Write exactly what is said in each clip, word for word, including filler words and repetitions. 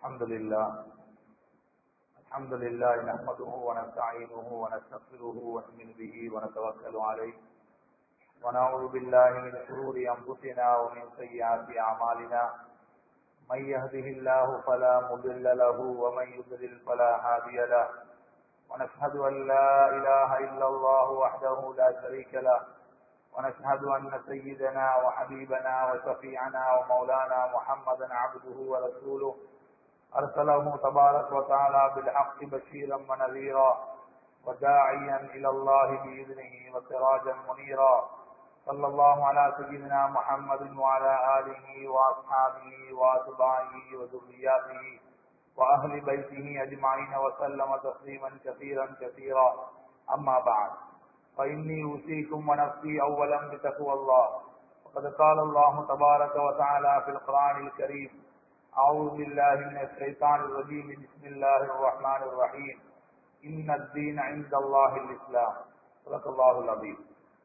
الحمد لله الحمد لله نحمده ونستعينه ونستغفره ونؤمن به ونتوكل عليه ونعوذ بالله من شرور أنفسنا ومن سيئات أعمالنا من يهده الله فلا مضل له ومن يضلل فلا هادي له ونشهد أن لا إله إلا الله وحده لا شريك له ونشهد أن سيدنا وحبيبنا وشفيعنا ومولانا محمدا عبده ورسوله أرسله تبارك وتعالى بالحق بشيرا ونذيرا وداعيا إلى الله بإذنه وسراجا منيرا صلى الله على سيدنا محمد وعلى آله وأصحابه وأتباعه وذرياته وأهل بيته أجمعين وسلم تسليما كثيرا كثيرا أما بعد فإني أوصيكم ونفسي أولا بتقوى الله وقد قال الله تبارك وتعالى في القرآن الكريم أعوذ بالله من الشيطان الرجيم بسم الله الرحمن الرحيم إن الدين عند الله الإسلام صدق الله العظيم.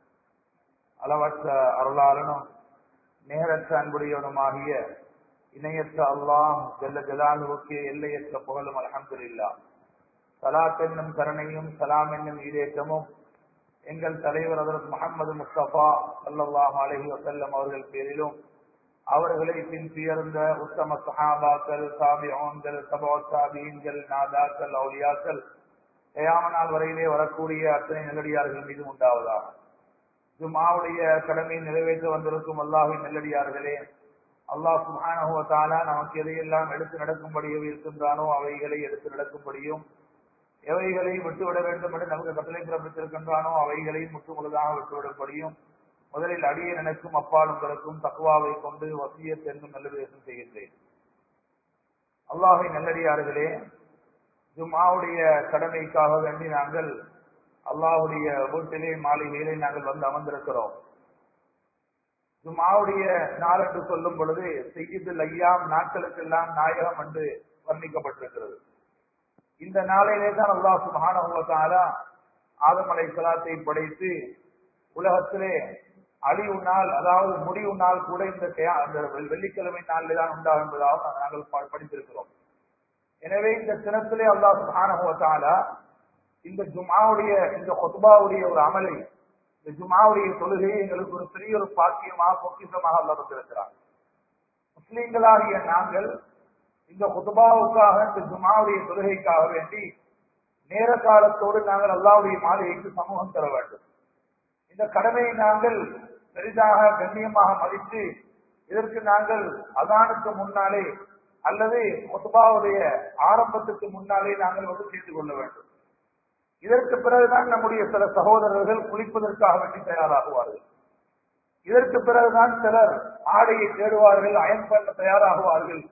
அளவற்ற அருளாளனும் நேரற்ற அன்புடையவனுமாகிய இணையற்ற அல்லாஹ் ஜல்ல ஜலாலுவுக்கு எல்லையற்ற புகழும் அல்ஹம்துலில்லாஹ். ஸலாத் என்னும் கருணையும் சலாம் என்னும் ஈடேற்றமும் எங்கள் தலைவர் ஹஜ்ரத் முஹம்மது முஸ்தபா ஸல்லல்லாஹு அலைஹி வஸல்லம் அவர்கள் பேரிலும் அவர்களை பின்துயர்ந்த உத்தம சஹாபாக்கள், தாபிஊன்கள், தபூ தாபீன்கள், நாதாக்கள், அவுலியாக்கள் கியாம நாள் வரையிலே வரக்கூடிய அத்தனை நல்லடியார்கள் மீது உண்டாவதாக. ஜும்ஆவுடைய கடமையை நிறைவேற்ற வந்திருக்கும் அல்லாஹ்வின் நல்லடியார்களே, அல்லாஹ் சுப்ஹானஹு வ தஆலா நமக்கு எதையெல்லாம் எடுத்து நடக்கும்படி இருக்கின்றானோ அவைகளை எடுத்து நடக்கும்படியும், எவைகளை விட்டுவிட வேண்டும் என்று நமக்கு கட்டளை பிறப்பித்திருக்கின்றானோ அவைகளை முற்று முழுதாக விட்டுவிடும்படியும் முதலில் அடியே நினைக்கும் அப்பாலுங்களுக்கும் தக்வாவை கொண்டு வசியத் என்னும் நல்லுபதேசம் செய்கின்றேன். அல்லாஹ்வின் நல்லடியார்களே, ஜும்ஆவுடைய கடமைக்காக வேண்டி நாங்கள் அல்லாஹ்வுடைய வீட்டிலே மாளிகையிலே நாங்கள் வந்து அமர்ந்திருக்கிறோம். ஜும்ஆவுடைய நாள் என்று சொல்லும் பொழுது சய்யிதுல் அய்யாம், நாட்களுக்கெல்லாம் நாயகம் என்று வர்ணிக்கப்பட்டிருக்கிறது. இந்த நாளிலே தான் அல்லாஹ் சுப்ஹானஹு வ தஆலா ஆதம் அலைஹிஸ்ஸலாத்தை படைத்து உலகத்திலே அழிவு நாள், அதாவது முடிவு நாள் கூட இந்த வெள்ளிக்கிழமை நாளிலே தான் உண்டாகும் என்பதாக நாங்கள் படித்திருக்கிறோம். எனவே இந்த தினத்திலே அல்லாஹ் சுப்ஹானஹு வ தஆலா இந்த ஜும்ஆவுடைய இந்த குத்பாவுடைய ஒரு அமலை, இந்த ஜும்ஆவுடைய தொழுகையை எங்களுக்கு ஒரு பெரிய ஒரு பாக்கியமாக பொக்கிஷமாக அல்லாஹ் தந்திருக்கிறார். முஸ்லிம்களாகிய நாங்கள் இந்த குத்பாவுக்காக, இந்த ஜும்ஆவுடைய தொழுகைக்காக வேண்டி நேர காலத்தோடு நாங்கள் அல்லாஹ்வுடைய மாளிகைக்கு சமூகம் தர வேண்டும். இந்த கடமையை நாங்கள் பெரிதாக கண்ணியமாக மதித்து இதற்கு நாங்கள் அதானுக்கு முன்னாலே அல்லது குத்பாவுடைய ஆரம்பத்துக்கு முன்னாலே நாங்கள் வந்து சேர்ந்து கொள்ள வேண்டும். இதற்கு பிறகுதான் நம்முடைய சில சகோதரர்கள் குளிப்பதற்காக வேண்டி தயாராகுவார்கள். இதற்கு பிறகுதான் சிலர் ஆடையை தேடுவார்கள், அயன் பண்ண தயாராகுவார்கள்.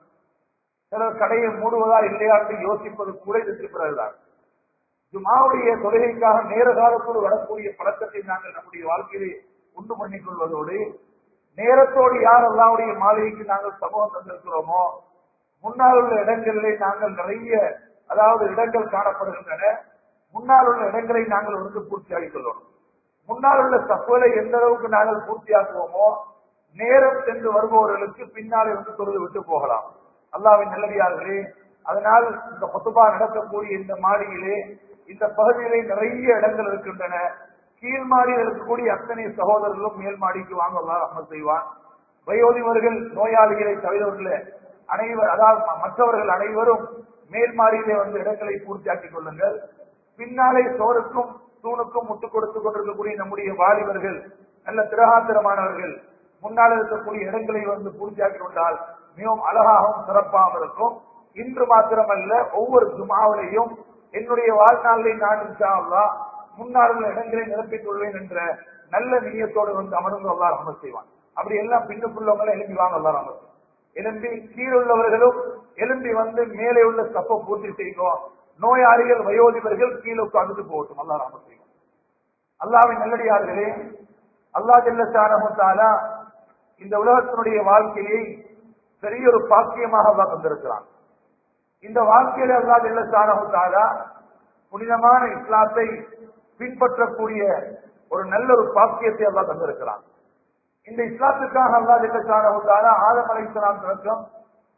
சிலர் கடையை மூடுவதா இல்லையா என்று யோசிப்பது கூட இதற்கு பிறகுதான். ஜும்ஆவுடைய தொழுகைக்காக நேர காலத்தோடு வரக்கூடிய பழக்கத்தை நாங்கள் நம்முடைய வாழ்க்கையை உண்டு பண்ணிக் கொள்வதோடு, நேரத்தோடு யார் அல்லாஹ்வுடைய மாளிகைக்கு நாங்கள் சமூகம் தந்திருக்கிறோமோ முன்னால் உள்ள இடங்களிலே நாங்கள் நிறைய, அதாவது இடங்கள் காணப்படுகின்றன. முன்னால் உள்ள இடங்களை நாங்கள் வந்து பூர்த்தியாகிக் கொள்ளணும். முன்னால் உள்ள சஃபலை எந்த அளவுக்கு நாங்கள் பூர்த்தியாக்குவோமோ நேரம் சென்று வருபவர்களுக்கு பின்னாலே வந்து தொழுது விட்டு போகலாம். அல்லாஹ்வின் நல்லடியார்களே, அதனால் இந்த குத்பா நடக்கக்கூடிய இந்த மாடியிலே, இந்த பகுதியிலே நிறைய இடங்கள் இருக்கின்றன. கீழ் மாடியில் இருக்கக்கூடிய அத்தனை சகோதரர்களும் மேல் மாடிக்கு வாங்க அல்லாஹ் ரஹ்மத் செய்வான். வயோதிபர்கள், நோயாளிகளை தவிரவர்களே அனைவர், அதாவது மற்றவர்கள் அனைவரும் மேல் மாடியிலே வந்து இடங்களை பூர்த்தியாக்கிக் கொள்ளுங்கள். பின்னாலே சோருக்கும் தூணுக்கும் முட்டுக் கொடுத்துக் கொண்டிருக்கக்கூடிய நம்முடைய வாலிபர்கள், நல்ல திரகாத்திரமானவர்கள் முன்னால் இருக்கக்கூடிய இடங்களை வந்து பூர்த்தியாக்கி கொண்டால் மிகவும் அழகாகவும் சிறப்பாகவும் இருக்கும். இன்று மாத்திரமல்ல, ஒவ்வொரு ஜும்ஆவிலையும் என்னுடைய வாழ்நாளிலே நான் இன்ஷா அல்லாஹ் முன்னால் உள்ள இடங்களை நிரப்பிக் கொள்வேன் என்ற நல்ல நியத்தோடு வந்து அமர்ந்து அல்லாஹ் ரஹ்மத் செய்வான். அப்படி எல்லாம் பின்னுக்குள்ளவங்களை எழுப்பி வாங்க அல்லாஹ் ரஹ்மத். எழும்பி கீழுள்ளவர்களும் எழும்பி வந்து மேலே உள்ள ஸ்டெப்பை பூர்த்தி செய்வோம். நோயாளிகள், வயோதிபர்கள் கீழே உட்கார்ந்து போகட்டும். அல்லாஹ் ரஹ்மத் செய்வோம். அல்லாஹ்வின் நல்லடியார்களே, அல்லாஹ் ஜல்ல ஷானஹு தஆலா இந்த உலகத்தினுடைய வாழ்க்கையை பெரிய ஒரு பாக்கியமாக அல்லாஹ் தந்திருக்கிறான். இந்த வாழ்க்கையில அல்லாஹ் ஜல்ல ஷானஹு தஆலா புனிதமான இஸ்லாத்தை பின்பற்றக்கூடிய ஒரு நல்ல ஒரு பாக்கியத்தை அல்லாஹ் தந்திருக்கிறான். இந்த இஸ்லாத்துக்காக அல்லாஹ் ஜல்ல ஷானஹு தஆலா ஆதம் அலைஹிஸ்ஸலாம் தொடக்கம்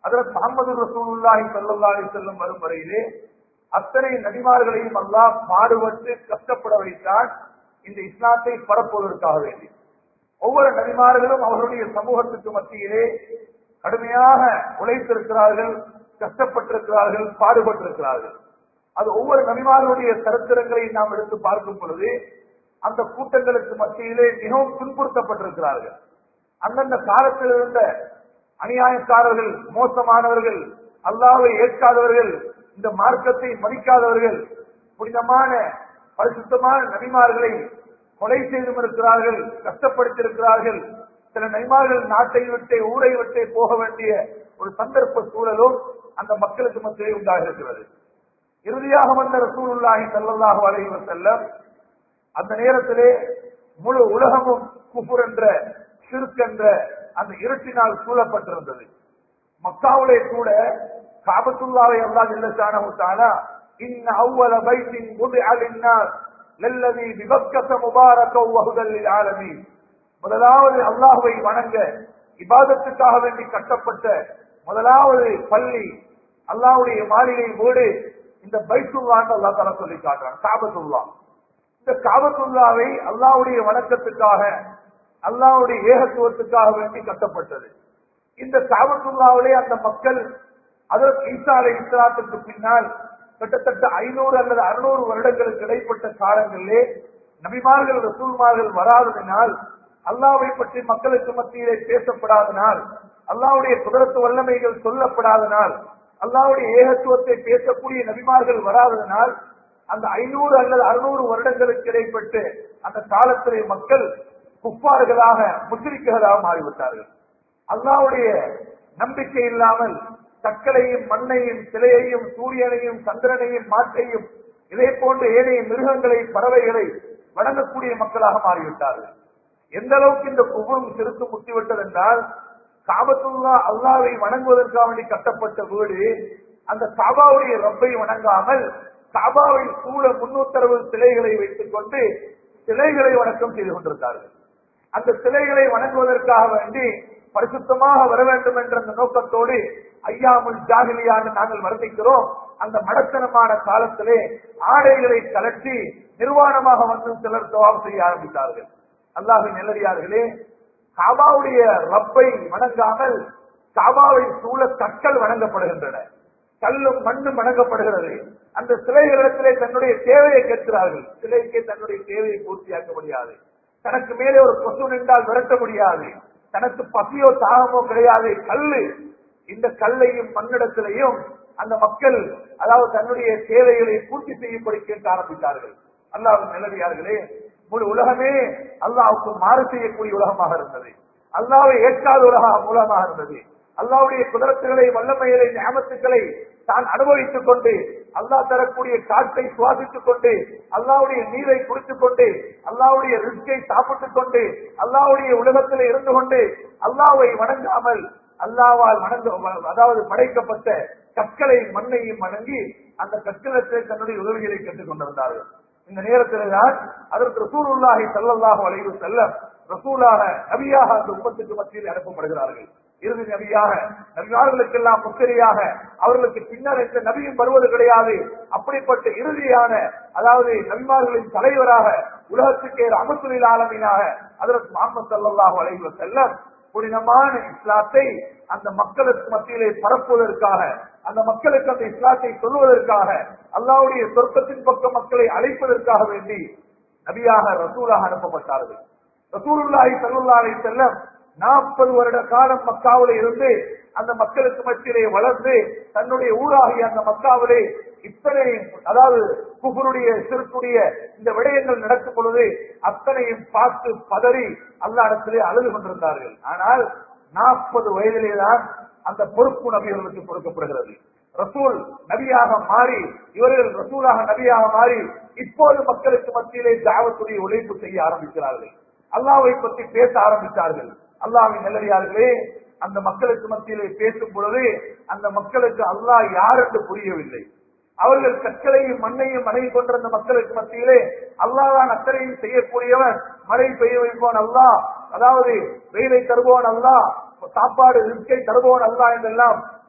ஹஜ்ரத் முஹம்மது ரசூலுல்லாஹி ஸல்லல்லாஹு அலைஹி வஸல்லம் வரும் வரையிலே அத்தனை நபிமார்களையும் அல்லாஹ் பாடுபட்டு கஷ்டப்பட வைத்தான் இந்த இஸ்லாத்தை பரப்புவதற்காக வேண்டி. ஒவ்வொரு நபிமார்களும் அவருடைய சமூகத்துக்கு மத்தியிலே கடுமையாக உழைத்திருக்கிறார்கள், கஷ்டப்பட்டிருக்கிறார்கள், பாடுபட்டிருக்கிறார்கள். அது ஒவ்வொரு நபிமார்களுடைய சரித்திரங்களை நாம் எடுத்து பார்க்கும் பொழுது அந்த கூட்டங்களுக்கு மத்தியிலே மிகவும் துன்புறுத்தப்பட்டிருக்கிறார்கள். அந்தந்த காலத்தில் இருந்த அநியாயக்காரர்கள், மோசமானவர்கள், அல்லாஹ்வை ஏற்காதவர்கள், இந்த மார்க்கத்தை மதிக்காதவர்கள் புனிதமான பரிசுத்தமான நபிமார்களை கொலை செய்தும் இருக்கிறார்கள், கஷ்டப்படுத்தியிருக்கிறார்கள். சில நபிமார்கள் நாட்டை விட்டே ஊரை விட்டே போக வேண்டிய ஒரு சந்தர்ப்ப சூழலும் அந்த மக்களுக்கு மத்தியிலே உண்டாக இருக்கிறது. இறுதியாக வந்த ரசூலுல்லாஹி ஸல்லல்லாஹு அலைஹி வஸல்லம் அந்த நேரத்திலே முழு உலகமும் குஃபர் என்ற ஷிர்க் என்ற அந்த இருட்டினால் சூழப்பட்டிருந்தது. மக்காவிலே கூட காபத்துல்லாஹை அல்லாஹ் ஜல்ல ஷானஹு தஆலா இன்ன அவ்வல பைத்தின் wudi'a லின்னாஸ் லல்லதி பிபக்கத முபாரக வ ஹுதல் லில் ஆலமீன், முதலாவது அல்லாஹ்வை வணங்க இபாதத்துக்காக வேண்டி கட்டப்பட்ட முதலாவது பள்ளி, அல்லாஹ்வுடைய மாளிகை வீடு இந்த பைத்துல்லாஹ் அல்லாஹ் தஆலா சொல்லி காட்டுறான். காபத்துல்லாஹ், இந்த காபத்துல்லாவை அல்லாஹ்வுடைய வணக்கத்துக்காக, அல்லாஹ்வுடைய ஏகத்துவத்துக்காக வேண்டி கட்டப்பட்டது. இந்த காபத்துல்லாவிலே அந்த மக்கள் ஹஜ்ரத் ஈசா அலைஹிஸ்ஸலாத்துக்கு பின்னால் கிட்டத்தட்ட ஐநூறு அல்லது அறுநூறு வருடங்களுக்கு இடைப்பட்ட காலங்களிலே நபிமார்கள் ரசூல்மார்கள் வராததினால், அல்லாஹ்வை பற்றி மக்களுக்கு மத்தியிலே பேசப்படாதனால், அல்லாஹ்வுடைய குதிரத்து வல்லமைகள் சொல்லப்படாதனால், அல்லாஹ்வுடைய ஏகத்துவத்தை பேசக்கூடிய நபிமார்கள் வராததனால் அந்த ஐநூறு அல்லது அறுநூறு வருடங்களுக்கு இடைப்பட்டு அந்த காலத்திலே மக்கள் குஃபார்களாக, முஷ்ரிக்குகளாக மாறிவிட்டார்கள். அல்லாஹ்வுடைய நம்பிக்கை இல்லாமல் கற்களையும் மண்ணையும் சிலையையும் சூரியனையும் சந்திரனையும் மாற்றையும் இதே போன்ற ஏனைய மிருகங்களை பறவைகளை வணங்கக்கூடிய மக்களாக மாறிவிட்டார்கள். எந்த அளவுக்கு இந்த குஃபரும் சிறுத்து முத்திவிட்டது என்றால், காபத்துல்லா அல்லாஹ்வை வணங்குவதற்காக வேண்டி கட்டப்பட்ட வீடு அந்த காபாவுடைய ரப்பை வணங்காமல் காபாவை சூழ முன்னூத்தரவு சிலைகளை வைத்துக் கொண்டு சிலைகளை வணக்கம் செய்து கொண்டிருந்தார்கள். அந்த சிலைகளை வணங்குவதற்காக வேண்டி பரிசுத்தமாக வர வேண்டும் என்ற அந்த நோக்கத்தோடு ஐயாமுல் ஜாஹிலியான்னு நாங்கள் வர்ணிக்கிறோம். அந்த மடத்தனமான காலத்திலே ஆடைகளை கலட்டி நிர்வாணமாக வந்து சிலர் தவாப் செய்ய ஆரம்பித்தார்கள். அல்லாஹ்வின் நல்லடியார்களே, காபாவுடைய ரப்பை வணங்காமல் காபாவை சூழ கற்கள் வணங்கப்படுகின்றன, கல்லும் மண்ணும் வணங்கப்படுகிறது. அந்த சிலைகளிடத்திலே தன்னுடைய தேவையை கேட்கிறார்கள். சிலைக்கு தன்னுடைய தேவையை பூர்த்தியாக்க முடியாது, தனக்கு மேலே ஒரு கொசு நின்றால் விரட்ட முடியாது, தனக்கு பசியோ தாகமோ கிடையாது. கல்லு, இந்த கல்லையும் மண்ணிடத்திலையும் அந்த மக்கள் அதாவது தன்னுடைய தேவைகளை பூர்த்தி செய்யும்படி கேட்க ஆரம்பித்தார்கள். அல்லாஹ்வின் நல்லடியார்களே, முழு உலகமே அல்லாஹ்வுக்கு மாறு செய்யக்கூடிய உலகமாக இருந்தது, அல்லாஹ்வை ஏற்காத உலகம் உலகமாக இருந்தது. அல்லாஹ்வுடைய குதிரத்துகளை, வல்லமைகளை, நியமத்துக்களை தான் அனுபவித்துக் கொண்டு, அல்லாஹ் தரக்கூடிய காற்றை சுவாசித்துக் கொண்டு, அல்லாஹ்வுடைய நீரை குடித்துக் கொண்டு, அல்லாஹ்வுடைய ரிஸ்கை சாப்பிட்டுக் கொண்டு, அல்லாஹ்வுடைய உலகத்தில் இருந்து கொண்டு அல்லாஹ்வை வணங்காமல் அல்லாஹ்வால் வணங்க அதாவது படைக்கப்பட்ட கற்களை மண்ணையும் வணங்கி அந்த கற்களத்தை தன்னுடைய உதவிகளை கேட்டுக் கொண்டிருந்தார்கள். இந்த நேரத்திலே தான் அதற்கு ரசூலுல்லாஹி ஸல்லல்லாஹு அலைஹி வஸல்லம் ரசூலாக நபியாக அந்த உம்மத்துக்கு மத்தியில் அனுப்பப்படுகிறார்கள். இறுதி நபியாக, நபிமார்களுக்கெல்லாம் முத்திரையாக, அவர்களுக்கு பின்னர் எந்த நபியும் வருவது கிடையாது. அப்படிப்பட்ட இறுதியான அதாவது நபிமார்களின் தலைவராக, உலகத்துக்கே ரஹ்மத்துல் ஆலமீனாக ஹஜ்ரத் முஹம்மது ஸல்லல்லாஹு அலைஹி வஸல்லம் புனிதமான இஸ்லாத்தை அந்த மக்களுக்கு மத்தியிலே பரப்புவதற்காக, அந்த மக்களுக்கு அந்த இஸ்லாத்தை சொல்வதற்காக, அல்லாஹ்வுடைய சொர்க்கத்தின் பக்கம் மக்களை அழைப்பதற்காக வேண்டி நபியாக ரசூலாக அனுப்பப்பட்டார்கள். ரசூலுல்லாஹி ஸல்லல்லாஹு அலைஹி வஸல்லம் நாற்பது வருட காலம் மக்காவிலே இருந்து அந்த மக்களுக்கு மத்தியிலே வளர்ந்து தன்னுடைய ஊராகிய அந்த மக்காவிலே இத்தனை அதாவது குஃபருடைய ஷிர்க்குடைய இந்த விடயங்கள் நடக்கும் பொழுது அத்தனையும் பார்த்து பதறி அல்லாஹ்விடத்திலே அழுது கொண்டிருந்தார்கள். ஆனால் நாற்பது வயதிலேதான் அந்த பொறுப்பு நபிகளுக்கு கொடுக்கப்படுகிறது. ரசூல் நபியாக மாறி, இவர்கள் ரசூலாக நபியாக மாறி இப்போது மக்களுக்கு மத்தியிலே தாவத்துடைய உழைப்பு செய்ய ஆரம்பிக்கிறார்கள், அல்லாஹ்வை பற்றி பேச ஆரம்பித்தார்கள். அல்லாஹ்வின் நல்லடியார்களே, அந்த மக்களுக்கு மத்தியிலே பேசும் பொழுது அந்த மக்களுக்கு அல்லாஹ் யார் என்று புரியவில்லை. அவர்கள் கற்களையும் மண்ணையும் மனைவி கொண்டிருந்த மக்களுக்கு மத்தியிலே அல்லாஹ் தான் அத்தனையும் செய்யக்கூடியவன், மழை பெய்ய வைப்போன் அல்லாஹ், அதாவது வெயிலை தருவோன் அல்லாஹ், சாப்பாடு ரிஸ்கை தருவோன் அல்லாஹ் என்றெல்லாம்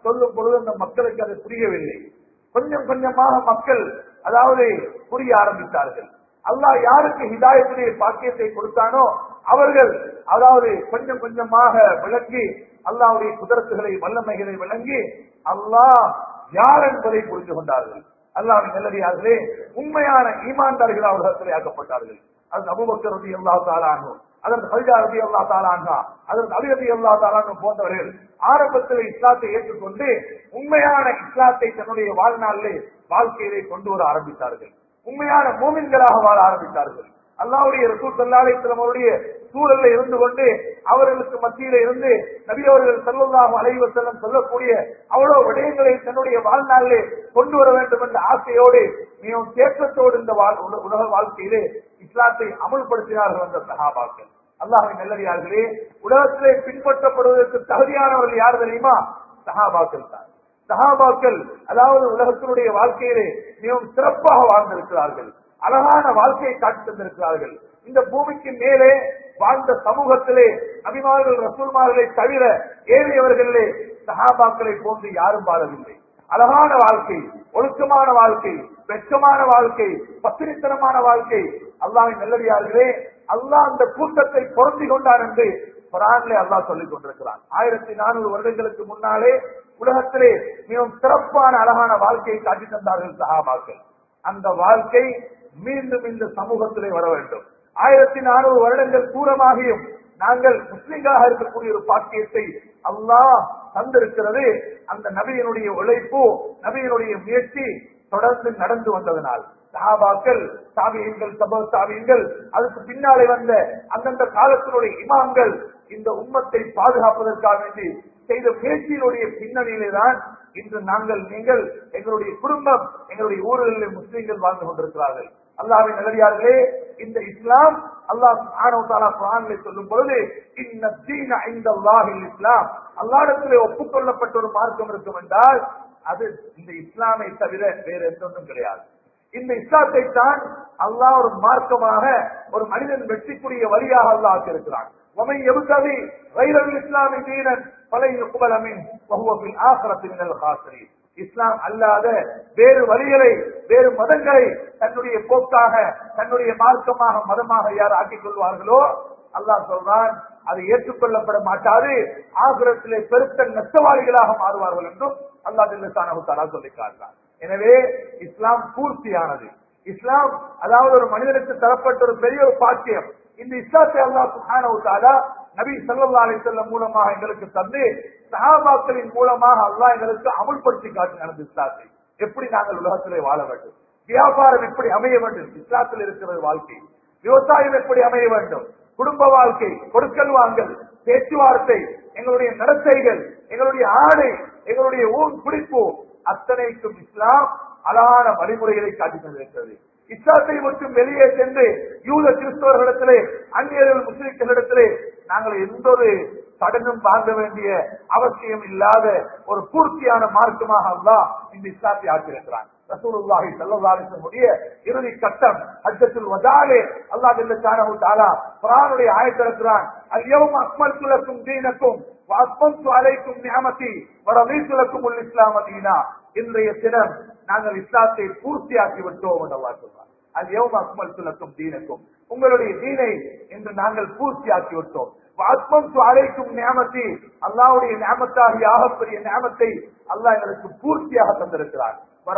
சொல்லும் பொழுது அந்த மக்களுக்கு அது புரியவில்லை. கொஞ்சம் கொஞ்சமாக மக்கள் அதாவது புரிய ஆரம்பித்தார்கள். அல்லாஹ் யாருக்கு ஹிதாயத்துடைய பாக்கியத்தை கொடுத்தானோ அவர்கள் அதாவது கொஞ்சம் கொஞ்சமாக விளங்கி அல்லாஹ்வுடைய குதிரத்துகளை வல்லமைகளை விளங்கி அல்லாஹ் யார் என்பதை புரிந்து கொண்டார்கள். அல்லாஹ்வின் நல்லடியார்களே, உண்மையான ஈமான்தார்கள் அவர்களிடத்தில் ஆக்கப்பட்டார்கள். அது அபூபக்கர் ரலியல்லாஹு தஆலா அன்ஹு, அதற்கு ஹதீஜா ரலியல்லாஹு தஆலா அன்ஹா, அதற்கு அலி ரலியல்லாஹு தஆலா அன்ஹு போன்றவர்கள் ஆரம்பத்தில் இஸ்லாத்தை ஏற்றுக்கொண்டு உண்மையான இஸ்லாத்தை தன்னுடைய வாழ்நாளிலே வாழ்க்கையிலே கொண்டு வர ஆரம்பித்தார்கள். உண்மையான மூமின்களாக வாழ ஆரம்பித்தார்கள். அல்லாஹ்வுடைய ரசூல் ஸல்லல்லாஹு அலைஹி வஸல்லம் அவருடைய சூழல்ல இருந்து கொண்டு அவர்களுக்கு மத்தியில இருந்து நபி அவர்கள் ஸல்லல்லாஹு அலைஹி வஸல்லம் சொல்லக்கூடிய அவ்வளவு விடயங்களை தன்னுடைய வாழ்நாளிலே கொண்டு வர வேண்டும் என்ற ஆசையோடு மிகவும் தேற்றத்தோடு இந்த உலக வாழ்க்கையிலே இஸ்லாத்தை அமல்படுத்தினார்கள் அந்த சஹாபாக்கள். அல்லாஹ்வின் நல்லடியார்களே, உலகத்திலே பின்பற்றப்படுவதற்கு தகுதியானவர்கள் யார் தெரியுமா? சஹாபாக்கள் தான். சஹாபாக்கள் அதாவது உலகத்தினுடைய வாழ்க்கையிலே மிகவும் சிறப்பாக வாழ்ந்திருக்கிறார்கள். அழகான வாழ்க்கையை காட்டி தந்திருக்கிறார்கள். இந்த பூமிக்கு மேலே வாழ்ந்த சமூகத்திலே நபிமார்கள் ரசூல்மார்களை தவிர ஏழையவர்களே சஹாபாக்களை போன்று யாரும் வாழவில்லை. அழகான வாழ்க்கை, ஒழுக்கமான வாழ்க்கை, வெட்கமான வாழ்க்கை, பத்திரித்தனமான வாழ்க்கை. அல்லாஹ்வின் நல்லடியார்களே, அல்லாஹ் அந்த கூட்டத்தை பொருந்தி கொண்டான் என்று குர்ஆனிலே அல்லாஹ் சொல்லிக் கொண்டிருக்கிறான். ஆயிரத்தி நானூறு வருடங்களுக்கு முன்னாலே உலகத்திலே மிகவும் சிறப்பான அழகான வாழ்க்கையை காட்டி தந்தார்கள் சஹாபாக்கள். அந்த வாழ்க்கை மீண்டும் இந்த சமூகத்திலே வர வேண்டும். ஆயிரத்தி நானூறு வருடங்கள் தூரமாகியும் நாங்கள் முஸ்லிம்களாக இருக்கக்கூடிய ஒரு பாக்கியத்தை அல்லாஹ் தந்திருக்கிறது. அந்த நபியினுடைய உழைப்பு, நபியினுடைய முயற்சி தொடர்ந்து நடந்து வந்ததனால் சஹாபாக்கள், தாபியீன்கள், தபூ தாபியீன்கள், அதுக்கு பின்னாலே வந்த அந்தந்த காலத்தினுடைய இமாம்கள் இந்த உம்மத்தை பாதுகாப்பதற்காக வேண்டி செய்த முயற்சியினுடைய பின்னணியிலே தான் இன்று நாங்கள் நீங்கள் எங்களுடைய குடும்பம் எங்களுடைய ஊர்களில் முஸ்லிம்கள் வாழ்ந்து கொண்டிருக்கிறார்கள். அல்லாஹ்வின் நல்லடியார்களே, இந்த இஸ்லாம் அல்லாஹ் சுப்ஹானஹு வ தஆலா குர்ஆனிலே சொல்லும் பொழுது இன்ன தீன இன்தல்லாஹில் இஸ்லாம், அல்லாஹ்விடத்திலே ஒப்புக்கொள்ளப்பட்ட ஒரு மார்க்கம் இருக்கும் என்றால் அது இந்த இஸ்லாமை தவிர வேற எந்தொன்றும் கிடையாது. இந்த இஸ்லாத்தை தான் அல்லாஹ் ஒரு மார்க்கமாக ஒரு மனிதன் வெற்றிக்குரிய வழியாக அல்லாஹ் ஆக்கியிருக்கிறான். ومن يبتغي غير الاسلام دينا فلن يقبل منه وهو في الاخره من الخاسرين. இஸ்லாம் அல்லாத வேறு வழிகளை வேறு மதங்களை தன்னுடைய போக்காக தன்னுடைய மார்க்கமாக மதமாக யார் ஆக்கிக் கொள்வார்களோ அல்லாஹ் சொல்றான் அது ஏற்றுக்கொள்ளப்பட மாட்டாது, ஆகிரத்திலே பெருத்த நஷ்டவாளிகளாக மாறுவார்கள் என்றும் அல்லாஹ் ஜல்லல்லாஹு தஆலா சொல்லிக் காட்டுகிறார். எனவே இஸ்லாம் பூர்த்தியானது. இஸ்லாம் அதாவது ஒரு மனிதனுக்கு தரப்பட்ட ஒரு பெரிய ஒரு பாக்கியம். இந்த இஸ்லாத்தை அல்லாஹ் சுப்ஹானஹு வ தஆலா நபி ஸல்லல்லாஹு அலைஹி வஸல்லம் மூலமாக எங்களுக்கு தந்து சஹாபாக்களின் மூலமாக அல்லாஹ் எங்களுக்கு அமல்படுத்தி காட்டினார். அந்த இஸ்லாத்தை எப்படி நாங்கள் உலகத்திலே வாழ வேண்டும், வியாபாரம் எப்படி அமைய வேண்டும், இஸ்லாத்தில் இருக்கிற வாழ்க்கை, விவசாயம் எப்படி அமைய வேண்டும், குடும்ப வாழ்க்கை, கொடுக்கல் வாங்கல், பேச்சுவார்த்தை, எங்களுடைய நடத்தைகள், எங்களுடைய ஆடை, எங்களுடைய ஊன் பிடிப்பு, அத்தனைக்கும் இஸ்லாம் அழகான வழிமுறைகளை காட்டி தந்திருக்கிறது. இஸ்லாத்தை மட்டும் வெளியே சென்று யூத கிறிஸ்தவர்களிடத்திலே அந்நியர்கள் முஸ்லிம்களிடத்திலே நாங்கள் எந்த ஒரு கடனும் வாங்க வேண்டிய அவசியம் இல்லாத ஒரு பூர்த்தியான மார்க்கமாக அல்லாஹ் இந்த இஸ்லாத்தை ஆக்கியிருக்கிறான். ரசூலுல்லாஹி ஸல்லல்லாஹு அலைஹி வஸல்லம் இறுதி கட்டம் ஹஜ்ஜத்துல் வதாலே அல்லாஹ் ஜல்லல்லாஹு தஆலா குர்ஆனுடைய ஆயத்தை இறக்குறான். அல்-யௌம அக்மல்து லக்கும் தீனக்கும் வ அத்மம்து அலைக்கும் நிஅமதி வ ரதீது லக்குமுல் இஸ்லாம தீனா. இன்றைய தினம் நாங்கள் இஸ்லாத்தை பூர்த்தியாக்கி விட்டோம் என்று அல்லாஹ் சொல்றார். அல்-யௌம அக்மல்து லக்கும் தீனக்கும், உங்களுடைய தீனை இன்று நாங்கள் பூர்த்தியாக்கி விட்டோம். அத்மம்து அலைக்கும் நிஅமதி, அல்லாஹ்வுடைய நிஅமத்தாகிய ஆகப்பெரிய நிஅமத்தை அல்லாஹ் எங்களுக்கு பூர்த்தியாக தந்திருக்கிறார்.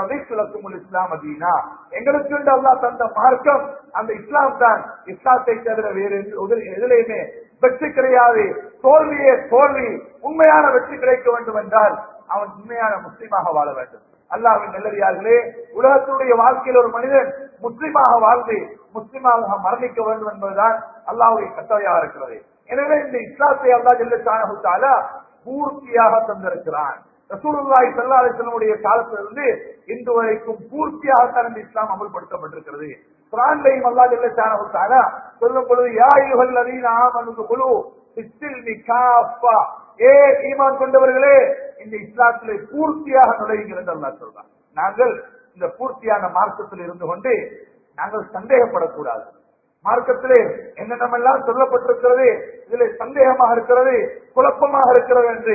எங்களுக்கு அல்லாஹ் தந்த மார்க்கம் அந்த இஸ்லாம் தான். இஸ்லாத்தை தவிர வேறு எதிலையுமே வெற்றி கிடையாது. தோல்வியே தோல்வி. உண்மையான வெற்றி கிடைக்க வேண்டும் என்றால் அவன் உண்மையான முஸ்லிமாக வாழ வேண்டும். அல்லாஹ்வின் நல்லடியார்களே, உலகத்தினுடைய வாழ்க்கையில் ஒரு மனிதன் முஸ்லிமாக வாழ்ந்து முஸ்லிமாக மரணிக்க வேண்டும் என்பதுதான் அல்லாஹ்வுடைய கட்டளையாக இருக்கிறது. எனவே இந்த இஸ்லாத்தை அல்லாஹ் ஜல்லல்லாஹு தஆலா பூர்த்தியாக தந்திருக்கிறான். ரசூலுல்லாஹி ஸல்லல்லாஹு அலைஹி வஸல்லம் காலத்திலிருந்து இன்று வரைக்கும் பூர்த்தியாக இந்த இஸ்லாம் அமல்படுத்தப்பட்டிருக்கிறது. குர்ஆனிலேயும் அல்லாஹ் ஜல்லல்லாஹு தஆலா சொல்லும் பொழுது யா அய்யுஹல்லதீன ஆமனு துகுலு ஃபிஸ்ஸில்மி காஃபா, ஏ ஈமான் கொண்டவர்களே இந்த இஸ்லாத்திலே பூர்த்தியாக நுழையுங்கள் என்று அல்லாஹ் சொல்றான். நாங்கள் இந்த பூர்த்தியான மார்க்கத்தில் இருந்து கொண்டு நாங்கள் சந்தேகப்படக்கூடாது. மார்க்கத்திலே என்னென்னமெல்லாம் சொல்லப்பட்டிருக்கிறது, இதிலே சந்தேகமாக இருக்கிறது, குழப்பமாக இருக்கிறது என்று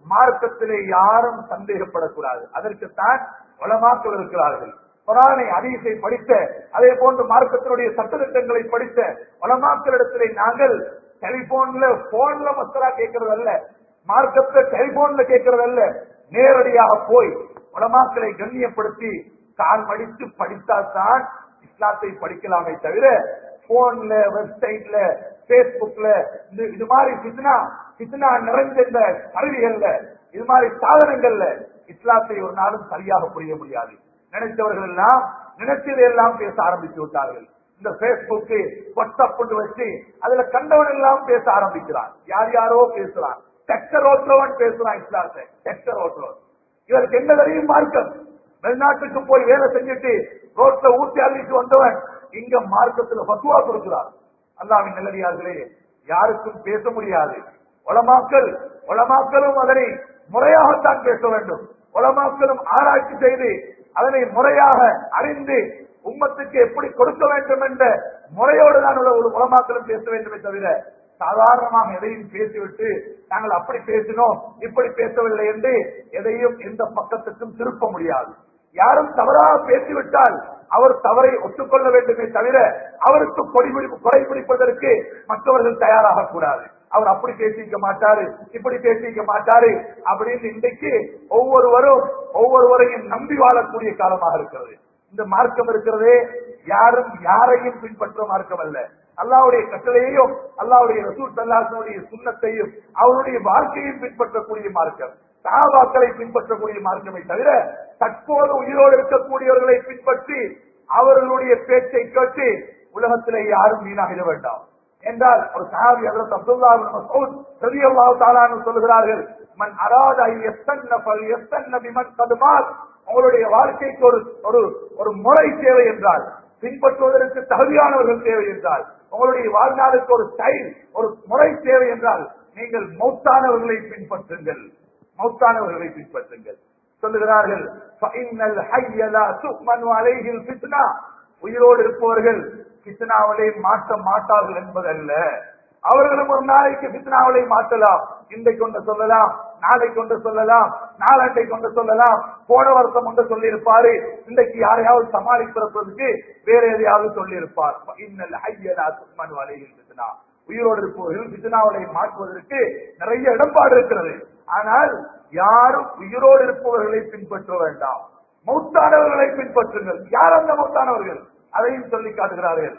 மார்க்கத்திலே யாரும் சந்தேகப்படக்கூடாது. அதற்குத்தான் உலமாக்கள் இருக்கிறார்கள். குர்ஆனை ஹதீஸை படித்த, அதே போன்று மார்க்கத்தினுடைய சட்டத்திட்டங்களை படித்த உலமாக்களிடத்திலே நாங்கள் டெலிபோன்ல போன்ல மஸ்தரா கேட்கறது அல்ல, மார்க்கத்தை டெலிபோன்ல கேட்கறது அல்ல, நேரடியாக போய் உலமாக்களை கண்ணியப்படுத்தி கால் மடித்து படித்தால்தான் இஸ்லாத்தை படிக்கலாமே தவிர போன்ல, வெப்சைட்ல, பேஸ்புக்ல இது மாதிரி பித்னா பித்னா நிறைந்த இந்த கருவிகள்ல, இது மாதிரி சாதனங்கள்ல இஸ்லாத்தை ஒரு நாளும் சரியாக புரிய முடியாது. நினைத்தவர்கள் எல்லாம் நினைச்சதையெல்லாம் பேச ஆரம்பித்து விட்டார்கள். இந்த பேஸ்புக், வாட்ஸ்அப் கொண்டு வச்சு அதுல கண்டவன் எல்லாம் பேச ஆரம்பிக்கிறான். யார் யாரோ பேசுறான், டெக்டர் ஓட்டுறவன் பேசுறான் இஸ்லாத்தை, டெக்டர் ஓட்டுறவன். இவருக்கு என்ன தெரியும் மார்க்கம்? வெளிநாட்டுக்கு போய் வேலை செஞ்சுட்டு ரோட்ல ஊத்தி அள்ளிட்டு வந்தவன் இங்க மார்க்கத்துல ஃபத்வா கொடுக்கிறார். அல்லாஹ்வின் நல்லடியார்களே, யாருக்கும் பேச முடியாது. உலமாக்கள் உலமாக்களும் அதனை முறையாகத்தான் பேச வேண்டும். உலமாக்களும் ஆராய்ச்சி செய்து அதனை முறையாக அறிந்து உம்மத்துக்கு எப்படி கொடுக்க வேண்டும் என்ற முறையோடு தான் ஒரு உலமாக்களும் பேச வேண்டுமே தவிர சாதாரணமாக எதையும் பேசிவிட்டு நாங்கள் அப்படி பேசினோம் இப்படி பேசவில்லை என்று எதையும் எந்த பக்கத்துக்கும் திருப்ப முடியாது. யாரும் தவறாக பேசிவிட்டால் அவர் தவறை ஒத்துக்கொள்ள வேண்டுமே தவிர அவருக்கு கொடை பிடிப்பதற்கு மற்றவர்கள் தயாராக கூடாது. அவர் அப்படி பேசிக்க மாட்டாரு, இப்படி பேசிக்க மாட்டாரு அப்படின்னு இன்றைக்கு ஒவ்வொருவரும் ஒவ்வொருவரையும் நம்பி வாழக்கூடிய காலமாக இருக்கிறது. இந்த மார்க்கம் இருக்கிறதே யாரும் யாரையும் பின்பற்ற மார்க்கம் அல்ல. அல்லாஹ்வுடைய கட்டளையையும் அல்லாஹ்வுடைய ரசூல் ஸல்லல்லாஹு அலைஹி வஸல்லம் சுன்னத்தையும் அவருடைய வாழ்க்கையையும் பின்பற்றக்கூடிய மார்க்கம், சஹாபாக்களை பின்பற்றக்கூடிய மார்க்கமே தவிர தற்போது உயிரோடு இருக்கக்கூடியவர்களை பின்பற்றி அவர்களுடைய பேச்சை கேட்டு உலகத்திலே யாரும் வீணாகிட வேண்டாம் என்றால் ஒரு சஹாபி ஹஜ்ரத் அப்துல்லாஹ் இப்னு மஸ்ஊத் ரலியல்லாஹு தஆலா அன்ஹு சொல்கிறார்கள், மன் அராத யஸ்தன்ன ஃபல்யஸ்தன்ன பிமன் கத் மாத். உங்களுடைய வாழ்க்கைக்கு ஒரு ஒரு முறை தேவை என்றால், பின்பற்றுவதற்கு தகுதியானவர்கள் தேவை என்றால், உங்களுடைய வாழ்நாளுக்கு ஒரு ஸ்டைல் ஒரு முறை தேவை என்றால் நீங்கள் மௌத்தானவர்களை பின்பற்றுங்கள், மௌத்தானவர்களை பின்பற்றுங்கள். சொல்லுகிறார்கள், ஃபஇன்னல் ஹய்ய லா துமனு அலைஹில் ஃபித்னா. உயிரோடு இருப்பவர்கள் ஃபித்னாவிலே மாட்ட மாட்டார்கள் என்பதல்ல. அவர்களும் ஒரு நாளைக்கு ஃபித்னாவிலே மாற்றலாம். இன்றைக்கு கொண்டு சொல்லலாம், நாளை கொண்டு சொல்லலாம், நாளண்டை கொண்டு சொல்லலாம், போன வருஷம் கொண்டு சொல்லி இருப்பாரு, இன்றைக்கு யாரையாவது சமாளிப்பதற்கு வேற எதையாவது சொல்லி இருப்பார். இன்னல் ஹய்ய லா துமனு அலைஹில் ஃபித்னா. உயிரோடு இருப்பவர்கள் ஃபித்னாவிலே மாற்றுவதற்கு நிறைய இடம்பாடு இருக்கிறது. ஆனால் யாரும் உயிரோடு இருப்பவர்களை பின்பற்ற வேண்டாம், மௌத்தானவர்களை பின்பற்றுங்கள். யார் அந்த மௌத்தானவர்கள்? அதையும் சொல்லி காட்டுகிறார்கள்.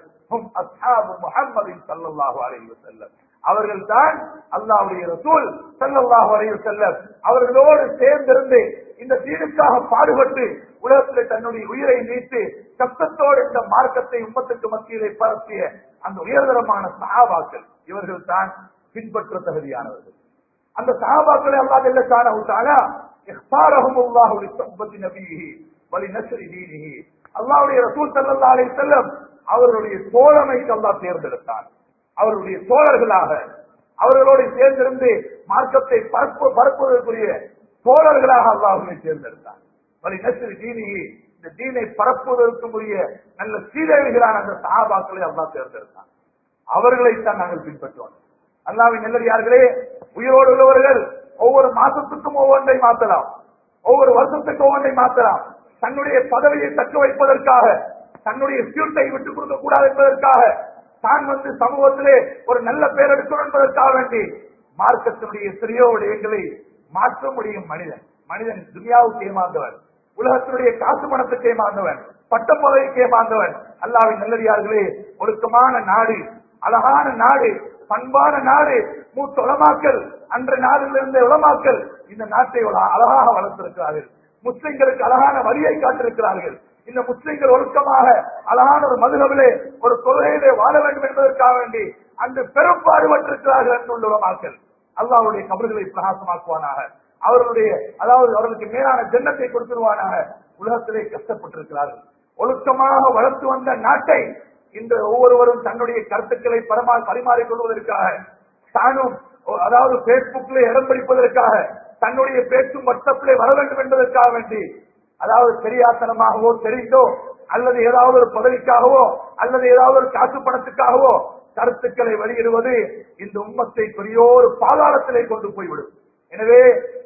அவர்கள் தான் அல்லாஹ்வுடைய ரசூல் ஸல்லல்லாஹு அலைஹி வஸல்லம் அவர்களோடு சேர்ந்திருந்து இந்த தீனுக்காக பாடுபட்டு உலகத்தில் தன்னுடைய உயிரை நீத்து சத்தத்தோடு இந்த மார்க்கத்தை உம்மத்துக்கு மத்தியிலே பரப்பிய அந்த உயர்தரமான சஹாபாக்கள். இவர்கள் தான் பின்பற்ற தகுதியானவர்கள். அந்த சஹாபாக்களை அல்லாஹ் ஜல்ல ஷானஹு தஆலா இக்தாரஹுமுல்லாஹு லிஸுஹ்பத்தி நபியிஹி வ லிநஸ்ரி தீனிஹி. அல்லாஹ்வுடைய ரசூல் ஸல்லல்லாஹு அலைஹி வஸல்லம் அவர்களுடைய தோழமைக்கு அல்லாஹ் தேர்ந்தெடுத்தார். அவருடைய தோழர்களாக அவர்களோடு சேர்ந்திருந்து மார்க்கத்தை பரப்பு பரப்புவதற்குரிய தோழர்களாக அல்லாஹ்வை தேர்ந்தெடுத்தார். வ லிநஸ்ரி தீனிஹி. இந்த தீனை பரப்புவதற்குரிய நல்ல சீடர்களான அந்த சஹாபாக்களை அல்லாஹ் தேர்ந்தெடுத்தார். அவர்களைத்தான் நாங்கள் பின்பற்றுவோம். அல்லாஹ்வின் நல்லடியார்களே, உயிரோடு உள்ளவர்கள் ஒவ்வொரு மாசத்துக்கும் ஒவ்வொன்றை மாற்றலாம், ஒவ்வொரு வருஷத்துக்கும் ஒவ்வொன்றை மாற்றலாம். தன்னுடைய பதவியை தக்க வைப்பதற்காக, தன்னுடைய சீட்டை விட்டுக் கொடுக்க கூடாது என்பதற்காக, தான் வந்து சமூகத்திலே ஒரு நல்ல பெயர் எடுக்கணும் என்பதற்காக வேண்டி மார்க்கத்தினுடைய எத்தனையோ விடயங்களை மாற்ற முடியும். மனிதன் மனிதன் துனியாவுக்கு ஏமாந்தவன், உலகத்தினுடைய காசு பணத்துக்கு ஏமாந்தவன், பட்ட பதவிக்கு ஏமாந்தவன். அல்லாஹ்வின் நல்லடியார்களே, ஒழுக்கமான நாடு, அழகான நாடு, பண்பான நாடு, மூத்த உலமாக்கள் அன்ற நாளில் இருந்த உலமாக்கள் இந்த நாட்டை அழகாக வளர்த்திருக்கிறார்கள். முஸ்லிம்களுக்கு அழகான வழியை காட்டிருக்கிறார்கள். இந்த முஸ்லிம்கள் ஒழுக்கமாக அழகான ஒரு மதுகவிலே ஒரு தொழுகையிலே வாழ வேண்டும் என்பதற்காக வேண்டி அன்று பெரும் பாடுபட்டிருக்கிறார்கள் என்று உள்ள உலமாக்கள். அல்லாஹ்வுடைய கபர்களை பிரகாசமாக்குவானாக, அவர்களுடைய அதாவது அவர்களுக்கு மேலான ஜன்னத்தை கொடுத்துருவானாக. உலகத்திலே கஷ்டப்பட்டிருக்கிறார்கள். ஒழுக்கமாக வளர்த்து வந்த நாட்டை இன்று ஒவ்வொருவரும் தன்னுடைய கருத்துக்களை பரமா பரிமாறிக் கொள்வதற்காக, தானும் அதாவது பேஸ்புக்ல இடம் பிடிப்பதற்காக, தன்னுடைய பேச்சும் வாட்ஸ்அப்ல வர வேண்டும் என்பதற்காக வேண்டி, அதாவது தெரியாத்தனமாகவோ தெரிந்தோ அல்லது ஏதாவது ஒரு பதவிக்காகவோ அல்லது ஏதாவது ஒரு காசு பணத்துக்காகவோ கருத்துக்களை வெளியிடுவது இந்த உம்மத்தை பெரியோரு பாதாளத்திலே கொண்டு போய்விடும். எனவே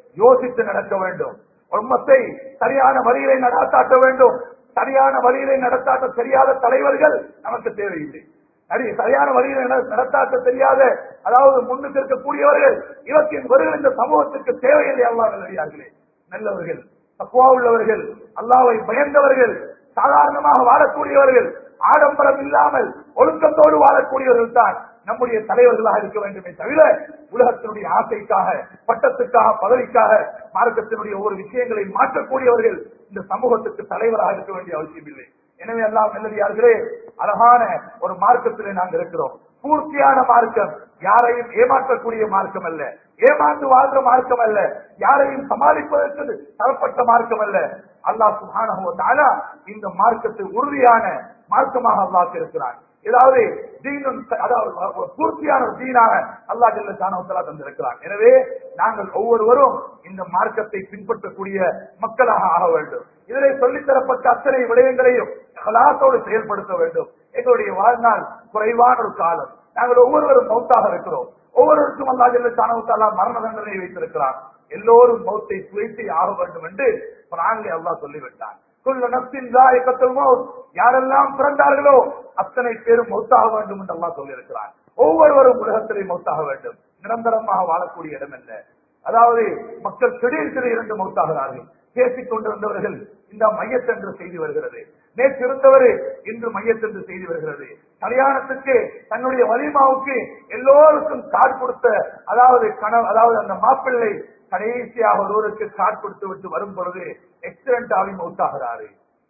யோசித்து நடக்க வேண்டும். உம்மத்தை சரியான வழியிலே நடத்தாட்ட வேண்டும். சரியான வழியிலே நடத்தாட்ட தெரியாத தலைவர்கள் நமக்கு தேவையில்லை. சரியான வழியில நடத்தாட்ட தெரியாத, அதாவது முன்னுக்கு இருக்கக்கூடியவர்கள் இவற்றின் வருகிற இந்த சமூகத்திற்கு தேவையில்லை. அல்லாஹ் நல்லடியார்களே, நல்லவர்கள், தக்வா உள்ளவர்கள், அல்லாஹ்வை பயந்தவர்கள், சாதாரணமாக வாழக்கூடியவர்கள், ஆடம்பரம் இல்லாமல் ஒழுக்கத்தோடு வாழக்கூடியவர்கள் தான் நம்முடைய தலைவர்களாக இருக்க வேண்டுமே தவிர உலகத்தினுடைய ஆசைக்காக, பட்டத்துக்காக, பதவிக்காக மார்க்கத்தினுடைய ஒவ்வொரு விஷயங்களை மாற்றக்கூடியவர்கள் இந்த சமூகத்துக்கு தலைவராக இருக்க வேண்டிய அவசியம் இல்லை. எனவே எல்லாம் நல்லதார்களே, அழகான ஒரு மார்க்கத்திலே நாங்கள் இருக்கிறோம். பூர்த்தியான மார்க்கம், யாரையும் ஏமாற்றக்கூடிய மார்க்கம் அல்ல, ஏமாந்து வாழ்ற மார்க்கம் அல்ல, யாரையும் சமாளிப்பதற்கு தரப்பட்ட மார்க்கம் அல்ல. அல்லாஹ் சுப்ஹானஹு வ தஆலா இந்த மார்க்கத்தை உறுதியான மார்க்கமாக அல்லாஹ் இருக்கிறான். ஏதாவது தீனும், அதாவது பூர்த்தியான தீனாக அல்லாஹ் ஜல்ல ஷானஹு வ தஆலா தந்திருக்கிறான். எனவே நாங்கள் ஒவ்வொருவரும் இந்த மார்க்கத்தை பின்பற்றக்கூடிய மக்களாக ஆக வேண்டும். இதிலே சொல்லித்தரப்பட்ட அத்தனை விடயங்களையும் இஹ்லாஸோடு செயல்படுத்த வேண்டும். எங்களுடைய வாழ்நாள் குறைவான ஒரு காலம். நாங்கள் ஒவ்வொருவரும் மௌத்தாக இருக்கிறோம். ஒவ்வொருவருக்கும் அல்லாஹ் ஜல்ல ஷானஹு வ தஆலா மரண தண்டனை வைத்திருக்கிறான். எல்லோரும் மௌத்தை சுவைத்து ஆக வேண்டும் என்று குர்ஆனிலே அல்லாஹ் சொல்லிவிட்டான். குல்லு நஃப்ஸின் ஸாயிகத்துல் மௌத், யாரெல்லாம் பிறந்தார்களோ அத்தனை பேரும் மௌத்தாக வேண்டும் என்று அல்லாஹ் சொல்லியிருக்கிறான். ஒவ்வொருவரும் உலகத்திலே மௌத்தாக வேண்டும். நிரந்தரமாக வாழக்கூடிய இடம் அல்ல. அதாவது மக்கள் திடீர் திடீர் என்று மௌத்தாகிறார்கள். பேசிக் கொண்டிருந்தவர்கள் இந்த மையத்தென்று செய்தி வருகிறது, நேற்று இருந்தவர் இன்று மையத்தென்று செய்தி வருகிறது. கல்யாணத்துக்கு தன்னுடைய வலிமாவுக்கு எல்லோருக்கும் கார்டு கொடுத்த, அதாவது கணவன், அதாவது அந்த மாப்பிள்ளை கடைசியாக ஒருவருக்கு கார்டு கொடுத்து விட்டு வரும் பொழுது எக்ஸிடென்ட் ஆகி மௌத்தாகிறாரு.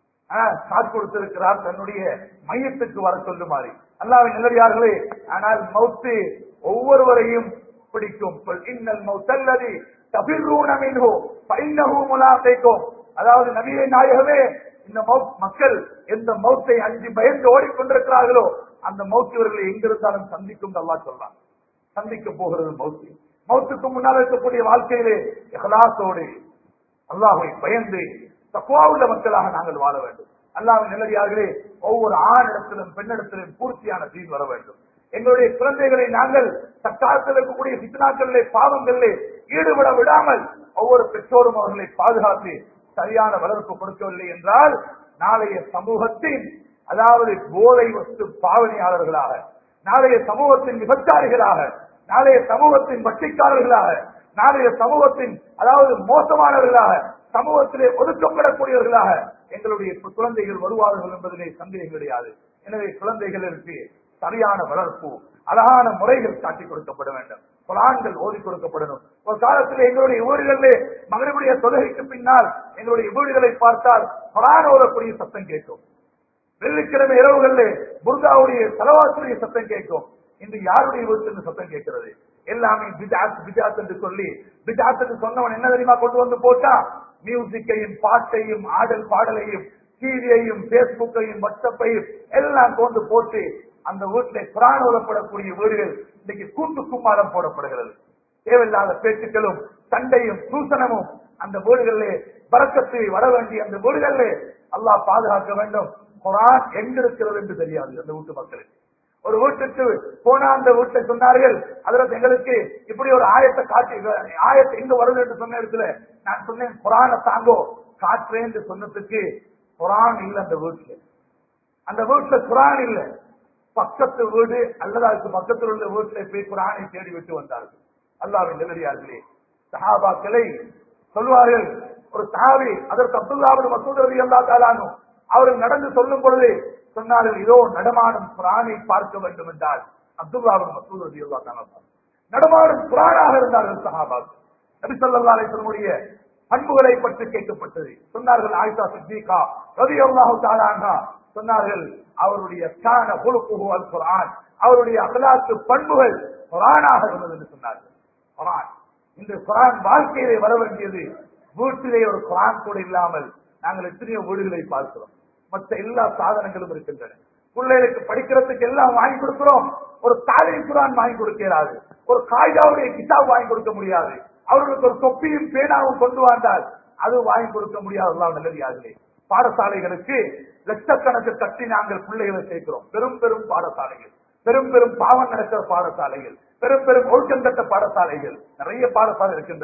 கார்டு கொடுத்திருக்கிறார் தன்னுடைய மையத்துக்கு வர சொல்லுமாறு. அல்லாஹ்வின் நல்லடியார்களே, ஆனால் மௌத்து ஒவ்வொருவரையும் பிடிக்கும். இன்னல் மௌத்தல்லதி தஃபிரூன மின்ஹு ஃபஇன்னஹு முலாகிக்கும். அதாவது நபியே நாயகமே, இந்த மக்கள் எந்த மௌத்தை அஞ்சி பயந்து ஓடிக்கொண்டிருக்கிறார்களோ அந்த மௌத்து இவர்களை எங்கிருந்தாலும் சந்திக்கும் அல்லாஹ் சொல்றான். சந்திக்க போகிறது மௌத்து. மௌத்துக்கு முன்னால் இருக்கக்கூடிய வாழ்க்கையிலே இஹ்லாஸோடு அல்லாஹ்வை பயந்து தக்வா உள்ள மக்களாக நாங்கள் வாழ வேண்டும். அல்லாஹ்வின் நல்லடியார்களே, ஒவ்வொரு ஆணிடத்திலும் பெண்ணிடத்திலும் பூர்த்தியான தீன் வர வேண்டும். எங்களுடைய குழந்தைகளை நாங்கள் தற்காலத்தில் இருக்கக்கூடிய ஃபித்னாக்களிலே, பாவங்களிலே ஈடுபட விடாமல் ஒவ்வொரு பெற்றோரும் அவர்களை பாதுகாத்து சரியான வளர்ப்பு கொடுக்கவில்லை என்றால் நாளைய சமூகத்தின், அதாவது போதை வஸ்து பாவனையாளர்களாக, நாளைய சமூகத்தின் விபச்சாரிகளாக, நாளைய சமூகத்தின் வட்டிக்காரர்களாக, நாளைய சமூகத்தின், அதாவது மோசமானவர்களாக, சமூகத்திலே ஒதுக்கப்படக்கூடியவர்களாக எங்களுடைய குழந்தைகள் வருவார்கள் என்பதிலே சந்தேகம் கிடையாது. எனவே குழந்தைகளுக்கு சரியான வளர்ப்பு, அழகான முறைகள் காட்டிக் கொடுக்கப்பட வேண்டும். குர்ஆன்கள் ஓதி கொடுக்கப்படணும். ஒரு காலத்தில் எங்களுடைய வீடுகளிலே மகரிபுடைய தொழுகைக்கு பின்னால் எங்களுடைய வீடுகளை பார்த்தால் குர்ஆன் ஓதக்கூடிய சத்தம் கேட்கும். வெள்ளிக்கிழமை இரவுகளிலே புர்காவுடைய ஸலவாத்துடைய சத்தம் கேட்கும். இன்று யாருடைய வீட்டிலிருந்து சத்தம் கேட்கிறது? எல்லாமே பித்அத் பித்அத் என்று சொல்லி, பித்அத் என்று சொன்னவன் என்ன தெரியுமா கொண்டு வந்து போட்டா? மியூசிக்கையும், பாட்டையும், ஆடல் பாடலையும், டிவியையும், பேஸ்புக்கையும், வாட்ஸ்அப்பையும் எல்லாம் கொண்டு போட்டு அந்த வீட்டிலே குர்ஆன் ஓதப்படக்கூடிய வீடுகள் இன்னைக்கு கூட்டு கும்மாளம் போடப்படுகிறது. தேவையில்லாத பேச்சுக்களும் சண்டையும் சூசனமும் அந்த வீடுகளிலே பரக்கத்தை வர வேண்டிய அந்த வீடுகளிலே அல்லாஹ் பாதுகாக்க வேண்டும். குர்ஆன் எங்கிருக்கிறது என்று தெரியாது அந்த வீட்டு மக்களுக்கு. ஒரு வீட்டுக்கு போனா அந்த வீட்டை சொன்னார்கள், அதில் எங்களுக்கு இப்படி ஒரு ஆயத்தை காட்டி, ஆயத்தை எங்க வருது என்று சொன்ன இடத்துல நான் சொன்னேன், குர்ஆனை தாங்கோ காட்டுறேன் என்று சொன்னதுக்கு குர்ஆன் இல்லை அந்த வீட்டுல. அந்த வீட்டுல குர்ஆன் இல்லை. பக்கத்து வீடு அல்லது அதுக்கு பக்கத்தில் உள்ள வீட்டிலே போய் குர்ஆனை தேடி விட்டு வந்தார்கள். அல்லாஹ்வின் நல்லடியார்களே, சஹாபாக்களை சொல்வார்கள். ஒரு சஹாபி அதற்கு அப்துல்லாஹ் இப்னு மஸ்ஊத் ரலியல்லாஹு தஆலா அன்ஹு அவர்கள் நடந்து சொல்லும் பொழுது சொன்னார்கள், இதோ நடமாடும் குர்ஆனை பார்க்க வேண்டும் என்றால் அப்துல்லாஹ் இப்னு மஸ்ஊத் ரலியல்லாஹு தஆலா நடமாடும் குர்ஆனாக இருந்தார்கள் சஹாபாக்கள். நபி ஸல்லல்லாஹு அலைஹி வஸல்லம் பண்புகளை பற்றி கேட்கப்பட்டது. சொன்னார்கள், ஆயிஷா சித்திகா ரலியல்லாஹு தஆலா அன்ஹா சொன்னார்கள், அவருடைய கான குலுகுஹு அல் குர்ஆன், அவருடைய அக்லாக்கு பண்புகள் குர்ஆனாக இருந்தது என்று சொன்னார்கள். குர்ஆன், இந்த குர்ஆன் வாழ்க்கையிலே வர வேண்டியது. வீட்டிலே ஒரு குர்ஆன் கூட இல்லாமல் நாங்கள் எத்தனையோ வீடுகளை பார்க்கிறோம். மற்ற எல்லா சாதனங்களும் இருக்கின்றன. பிள்ளைகளுக்கு படிக்கிறதுக்கு எல்லாம் வாங்கி கொடுக்கிறோம். ஒரு தாலீம் குர்ஆன் வாங்கி கொடுக்கிறாரு, ஒரு காய்தாவுடைய கிதாப் வாங்கி கொடுக்க முடியாது. அவர்களுக்கு ஒரு தொப்பியும் பேனாவும் கொண்டு வந்தால் அது வாங்கி கொடுக்க முடியாது. அல்லாஹ் நல்லடியார்களே, பாடசாலைகளுக்கு லட்சக்கணக்கு கட்டி நாங்கள் பிள்ளைகளை சேர்க்கிறோம். பெரும் பெரும் பாடசாலைகள், பெரும் பெரும் பாவம் நடக்கிற பாடசாலைகள், பெரும் பெரும் ஒழுக்கம் கட்ட பாடசாலைகள், நிறைய பாடசாலை இருக்கின்றன.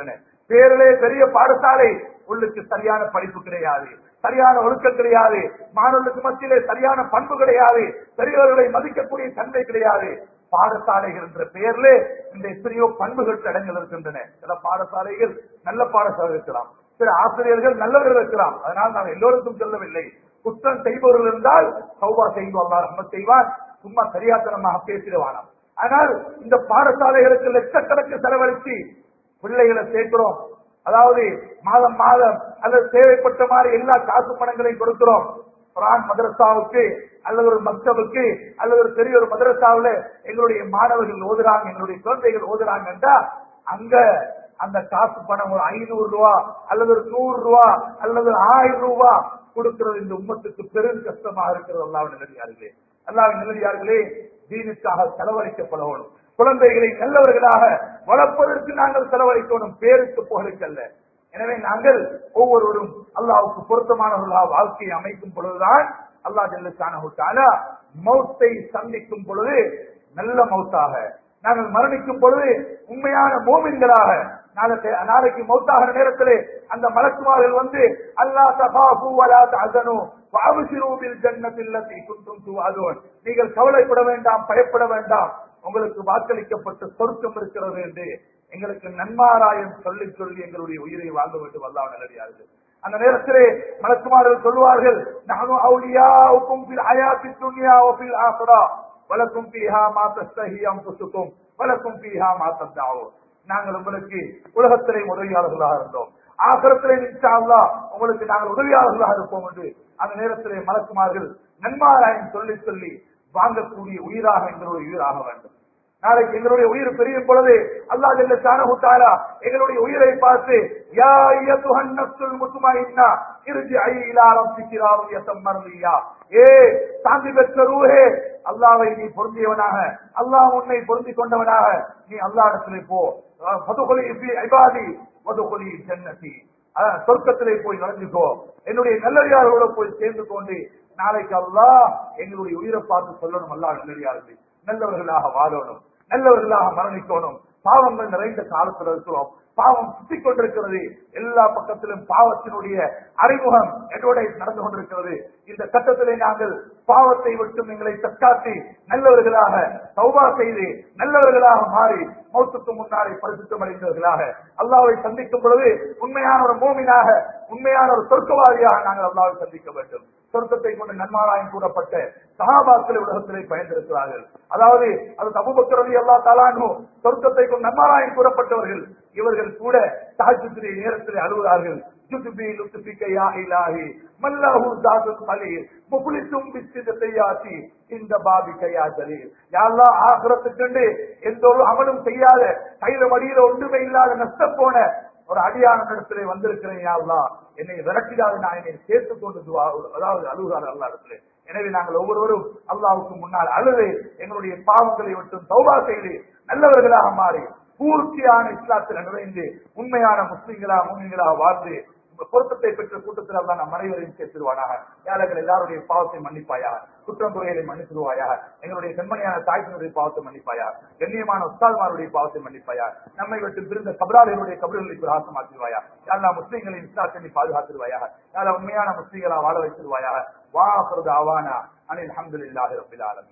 பேரிலே பெரிய பாடசாலை, உள்ளுக்கு சரியான படிப்பு கிடையாது, சரியான ஒழுக்கம் கிடையாது, மாணவர்களுக்கு மத்தியிலே சரியான பண்பு கிடையாது, பெரியவர்களை மதிக்கக்கூடிய தன்மை கிடையாது. பாடசாலைகள் என்ற பெயர்ல இந்த எத்தனையோ பண்புகள் இடங்கள் இருக்கின்றன. சில பாடசாலைகள் நல்ல பாடசாலை இருக்கலாம், சில ஆசிரியர்கள் நல்லவர்கள் இருக்கலாம். அதனால் நான் எல்லோருக்கும் சொல்லவில்லை. குற்றம் செய்பவர்கள் இருந்தால் சௌபா செய்வோம், அல்லாஹ் ரஹ்மத் செய்வார். சும்மா சரியாத்தனமாக பேசிடுவானாம். ஆனால் இந்த பாடசாலைகளுக்கு லட்சக்கணக்கு செலவழித்து பிள்ளைகளை சேர்க்கிறோம். அதாவது மாதம் மாதம் அல்லது தேவைப்பட்ட மாதிரி எல்லா காசு பணங்களையும் கொடுக்கிறோம். குர்ஆன் மதரசாவுக்கு அல்லது ஒரு மக்தபுக்கு அல்லது ஒரு பெரிய ஒரு மதரசாவில் எங்களுடைய மாணவர்கள் ஓதுறாங்க, எங்களுடைய குழந்தைகள் ஓதுறாங்க என்றா அங்க அந்த காசு பணம் ஒரு ஐநூறு ரூபா அல்லது ஒரு நூறு ரூபா அல்லது ஆயிரம் ரூபா கொடுக்கிறது இந்த உம்மத்துக்கு பெரும் கஷ்டமாக இருக்கிறது. அல்லாஹ்வின் நல்லடியார்களே, அல்லாஹ்வின் நல்லடியார்களே, தீனுக்காக செலவழிக்கப்படணும். குழந்தைகளை நல்லவர்களாக வளர்ப்பதற்கு நாங்கள் செலவழிக்கணும், பேருக்கு புகழுக்கல்ல. எனவே நாங்கள் ஒவ்வொருவரும் அல்லாஹ்வுக்கு பொருத்தமானவர்களாக வாழ்க்கையை அமைக்கும் பொழுதுதான் அல்லாஹ் ஜல்ல ஷானஹு தஆலா மௌத்தை சந்திக்கும் பொழுது நல்ல மௌத்தாக, நாங்கள் மரணிக்கும் பொழுது உண்மையான மோமின்களாக, நாளைக்கு மௌத்தாகிற நேரத்திலே அந்த மலக்குமார்கள் வந்து அல்லா தகாஃபு வலா தஹஸனு வஅப்ஷிரு பில் ஜன்னத்தி அல்லதி குன்தும் துஅதுன், நீங்கள் கவலைப்பட வேண்டாம், பயப்பட வேண்டாம், உங்களுக்கு வாக்களிக்கப்பட்ட சொர்க்கம் இருக்கிறது என்று எங்களுக்கு நன்மாராயம் சொல்லி சொல்லி எங்களுடைய உயிரை வாங்க வேண்டும். அல்லாஹ் நல்லடியார்கள், அந்த நேரத்திலே மலக்குமார்கள் சொல்வார்கள், நஹனு அவுலியாஉக்கும் ஃபில் ஹயாத்தி துன்யா வ ஃபில் ஆখিরা வலக்கும் ஃபீஹா மா தஸ்தஹி அன்ஃபுசுக்கும் வலக்கும் ஃபீஹா மா ததஊன். நாங்கள் உங்களுக்கு உலகத்திலே உதவியாளர்களாக இருந்தோம், ஆகிரத்திலே இன்ஷா அல்லாஹ் உங்களுக்கு நாங்கள் உதவியாளர்களாக இருப்போம் என்று அந்த நேரத்திலே மலக்குமார்கள் நன்மாராயம் சொல்லி சொல்லி வாங்கக்கூடிய உயிராக எங்களுடைய உயிராக வேண்டும். நாளைக்கு எங்களுடைய உயிர் பிரியும் பொழுது அல்லாஹ் ஜல்ல ஷானஹு தஆலா எங்களுடைய உயிரை பார்த்து யா அய்யதுஹன் நஃப்ஸுல் முத்மஇன்னா இர்ஜிஇ இலா ரப்பிகி ராதியத்தம் மர்தியா, ஏ சாந்தி பெற்ற ரூஹே, அல்லாஹ்வை நீ பொருந்தியவனாக, அல்லாஹ் உன்னை பொருந்தி கொண்டவனாக நீ அல்லாஹ்விடத்திலே போ, ஃபதுகுலி ஃபீ இபாதி வதுகுலி ஜன்னதி, சொர்க்கத்திலே போய் நுழைஞ்சுக்கோ, என்னுடைய நல்லடியார்களோட போய் சேர்ந்து கொண்டு நாளைக்கு அல்லாஹ் எங்களுடைய உயிரை பார்த்து சொல்லணும், அல்லாஹ் நல்லடியார்களே நல்லவர்களாக வாழணும், நல்லவர்களாக மரணிக்கணும். பாவங்கள் நிறைந்த காலத்தில் இருக்கிறோம், பாவம் சுத்திக் கொண்டிருக்கிறது, எல்லா பக்கத்திலும் பாவத்தினுடைய அறிமுகம் என்னோட நடந்து கொண்டிருக்கிறது. இந்த கட்டத்திலே நாங்கள் பாவத்தை விட்டு எங்களை தற்காத்து நல்லவர்களாக தௌபா செய்து நல்லவர்களாக மாறி மௌத்துக்கு முன்னாலே பரிசுத்தம் அடைந்தவர்களாக அல்லாஹ்வை சந்திக்கும் பொழுது உண்மையான ஒரு மோமினாக, உண்மையான ஒரு சொர்க்கவாதியாக நாங்கள் அல்லாஹ்வை சந்திக்க வேண்டும். சொர்க்கத்தை கொண்டு நன்மாராயம் கூறப்பட்ட சஹாபாக்கள் உலகத்திலே பயந்திருக்கிறார்கள். அதாவது அது அபூபக்கர் ரலியல்லாஹு தஆலா அன்ஹு சொர்க்கத்தை கொண்டு நன்மாராயம் கூறப்பட்டவர்கள். இவர்கள் கூட தஹஜ்ஜுடைய நேரத்திலே அழுகிறார்கள். ஜுதுபி லுத்பிக யா இலாஹி மல்லஹு ஜாதுல் கலீல் முஃப்லிசும் பிஸ்ஸிதத்தியாதி இந்த பாபிக யா ஜலீல். யா அல்லாஹ், ஆகிரத்துக்கு எந்த ஒரு அமலும் செய்யாத, கையில வடியில ஒன்றுமே இல்லாத நஷ்டம் போன ஒரு அடியான இடத்திலே வந்திருக்கிறேன், யா அல்லாஹ் என்னை விரட்டிடாது, நான் என்னை சேர்த்துக் கொண்டு துஆ, அதாவது அழுகிறார் அல்லாஹ் இடத்திலே. எனவே நாங்கள் ஒவ்வொருவரும் அல்லாஹ்வுக்கு முன்னால் அழுது எங்களுடைய பாவங்களை விட்டு தௌபா செய்து நல்லவர்களாக மாறி பூர்த்தியான இஸ்லாத்தில் நுழைந்து உண்மையான முஸ்லிம்களா முஸ்லிம்களா வாழ்ந்து பொருத்தத்தை பெற்ற கூட்டத்தில் அல்லாஹ் நம் அனைவரையும் சேர்த்துருவானாக. யார்கள் எல்லாருடைய பாவத்தை மன்னிப்பாயாக, குற்றம் குறைகளை மன்னித்துருவாயாக, எங்களுடைய செம்மணியான தாய்த்தினுடைய பாவத்தை மன்னிப்பாயா, கண்ணியமான உஸ்தாத்மாருடைய பாவத்தை மன்னிப்பாயா, நம்மை விட்டு பிரிந்த கபராளிகளுடைய கபறுகளை பிரகாசமாக்கிடுவாயா, எல்லா முஸ்லிம்களின் இஸ்லாத்தை பாதுகாத்துருவாயாக, எல்லா உண்மையான முஸ்லிம்களா வாழ வைத்திருவாயாக. வாஹிரு தஅவானா அனில் ஹம்துலில்லாஹி ரப்பில் ஆலமீன்.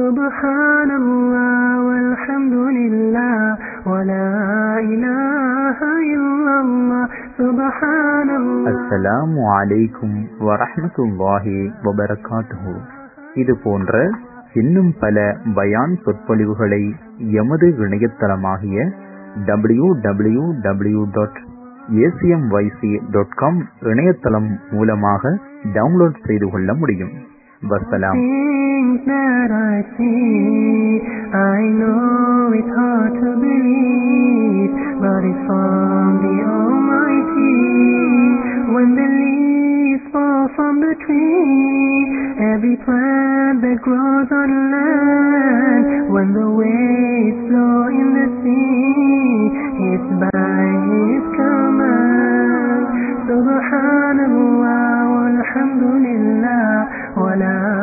Subhanallah walhamdulillah wala ilaha illallah subhanallah. அஸ்ஸலாமு அலைக்கும் வரஹ்மத்துல்லாஹி வபரகாத்துஹு. இது போன்ற இன்னும் பல பயான் சொற்பொழிவுகளை எமது இணையதளமாகிய W W W dot ACMYC dot com இணையதளம் மூலமாக டவுன்லோட் செய்து கொள்ள முடியும். வஸ்ஸலாம். Things that I see, I know it's hard to believe, but it's from the Almighty. When the leaves fall from the tree, every plant that grows on land, when the waves flow in the sea, it's by His command. Subhanallah walhamdulillah wala